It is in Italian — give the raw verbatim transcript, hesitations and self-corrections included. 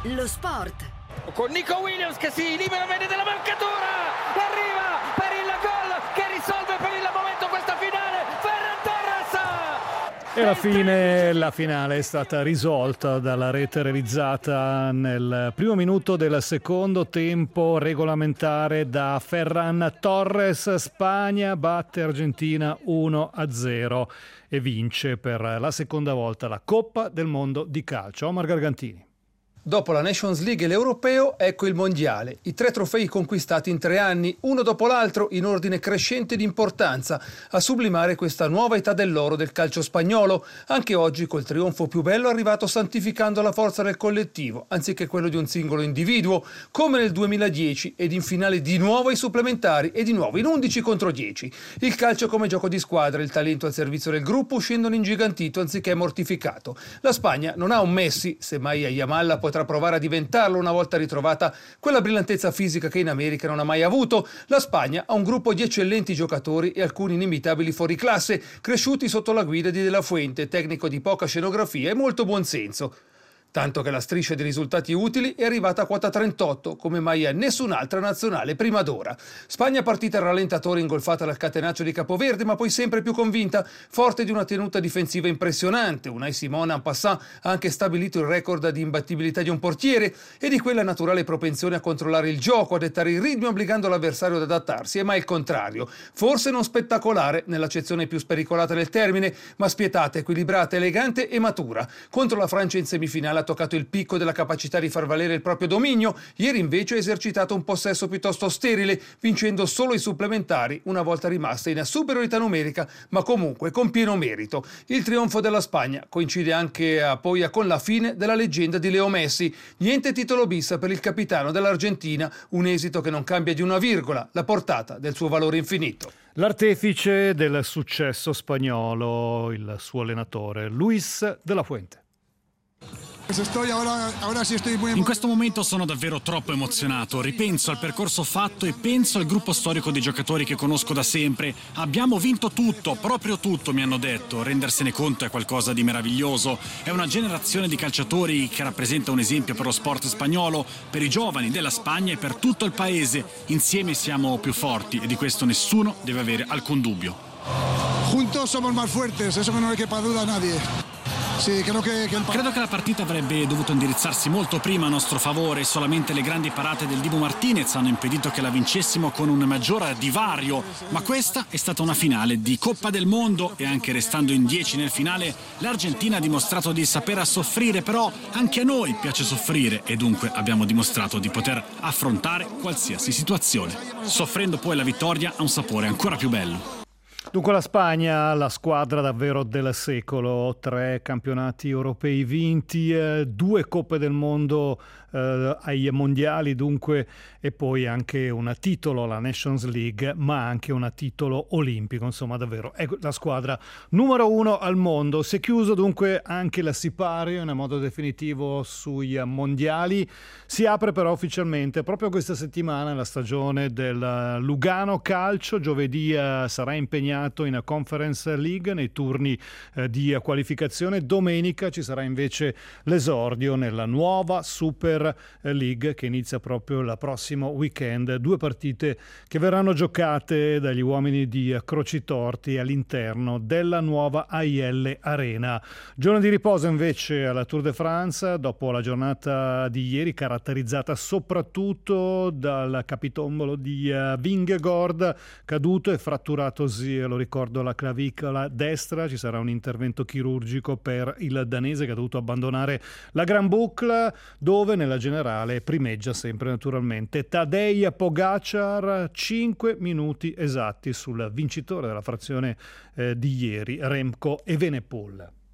Lo sport. Con Nico Williams che si libera bene della marcatura. Arriva per il gol che risolve per il momento questa finale. Ferran Torres. E alla fine la finale è stata risolta dalla rete realizzata nel primo minuto del secondo tempo regolamentare da Ferran Torres. Spagna batte Argentina uno a zero e vince per la seconda volta la Coppa del Mondo di calcio. Omar Gargantini. Dopo la Nations League e l'Europeo, ecco il Mondiale. I tre trofei conquistati in tre anni, uno dopo l'altro, in ordine crescente di importanza, a sublimare questa nuova età dell'oro del calcio spagnolo. Anche oggi, col trionfo più bello, arrivato santificando la forza del collettivo, anziché quello di un singolo individuo, come nel duemiladieci, ed in finale di nuovo ai supplementari e di nuovo in undici contro dieci. Il calcio come gioco di squadra, il talento al servizio del gruppo, uscendono ingigantito anziché mortificato. La Spagna non ha un Messi, semmai a Yamal potrà provare a diventarlo una volta ritrovata quella brillantezza fisica che in America non ha mai avuto. La Spagna ha un gruppo di eccellenti giocatori e alcuni inimitabili fuoriclasse, cresciuti sotto la guida di De La Fuente, tecnico di poca scenografia e molto buonsenso. Tanto che la striscia di risultati utili è arrivata a quota trentotto, come mai a nessun'altra nazionale prima d'ora. Spagna partita al rallentatore ingolfata dal catenaccio di Capoverde, ma poi sempre più convinta, forte di una tenuta difensiva impressionante. Unai Simon en passant ha anche stabilito il record di imbattibilità di un portiere e di quella naturale propensione a controllare il gioco, a dettare il ritmo obbligando l'avversario ad adattarsi, e mai il contrario. Forse non spettacolare nell'accezione più spericolata del termine, ma spietata, equilibrata, elegante e matura. Contro la Francia in semifinale ha toccato il picco della capacità di far valere il proprio dominio. Ieri invece ha esercitato un possesso piuttosto sterile, vincendo solo i supplementari, una volta rimasta in superiorità numerica, ma comunque con pieno merito. Il trionfo della Spagna coincide anche a, poi a, con la fine della leggenda di Leo Messi. Niente titolo bis per il capitano dell'Argentina, un esito che non cambia di una virgola la portata del suo valore infinito. L'artefice del successo spagnolo, il suo allenatore, Luis de la Fuente. In questo momento sono davvero troppo emozionato, ripenso al percorso fatto e penso al gruppo storico di giocatori che conosco da sempre. Abbiamo vinto tutto, proprio tutto, mi hanno detto. Rendersene conto è qualcosa di meraviglioso. È una generazione di calciatori che rappresenta un esempio per lo sport spagnolo, per i giovani della Spagna e per tutto il paese. Insieme siamo più forti e di questo nessuno deve avere alcun dubbio. Juntos somos más fuertes, eso que no le quepa duda a nadie. Sì, credo, che, che il... credo che la partita avrebbe dovuto indirizzarsi molto prima a nostro favore. Solamente le grandi parate del Dibu Martinez hanno impedito che la vincessimo con un maggior divario, ma questa è stata una finale di Coppa del Mondo e anche restando in dieci nel finale l'Argentina ha dimostrato di saper soffrire, però anche a noi piace soffrire e dunque abbiamo dimostrato di poter affrontare qualsiasi situazione. Soffrendo poi la vittoria ha un sapore ancora più bello. Dunque la Spagna, la squadra davvero del secolo, tre campionati europei vinti, eh, due coppe del mondo eh, ai mondiali dunque, e poi anche un titolo alla Nations League, ma anche un titolo olimpico. Insomma davvero è la squadra numero uno al mondo. Si è chiuso dunque anche la sipario in modo definitivo sui mondiali. Si apre però ufficialmente proprio questa settimana la stagione del Lugano Calcio. Giovedì eh, sarà impegnato in Conference League nei turni eh, di qualificazione. Domenica ci sarà invece l'esordio nella nuova Super League che inizia proprio il prossimo weekend. Due partite che verranno giocate dagli uomini di Crocitorti all'interno della nuova A I L Arena. Giorno di riposo invece alla Tour de France dopo la giornata di ieri caratterizzata soprattutto dal capitombolo di uh, Vingegaard, caduto e fratturatosi, lo ricordo, la clavicola destra. Ci sarà un intervento chirurgico per il danese che ha dovuto abbandonare la Gran Boucle, dove nella generale primeggia sempre naturalmente Tadej Pogačar, cinque minuti esatti sul vincitore della frazione eh, di ieri, Remco Evenepoel.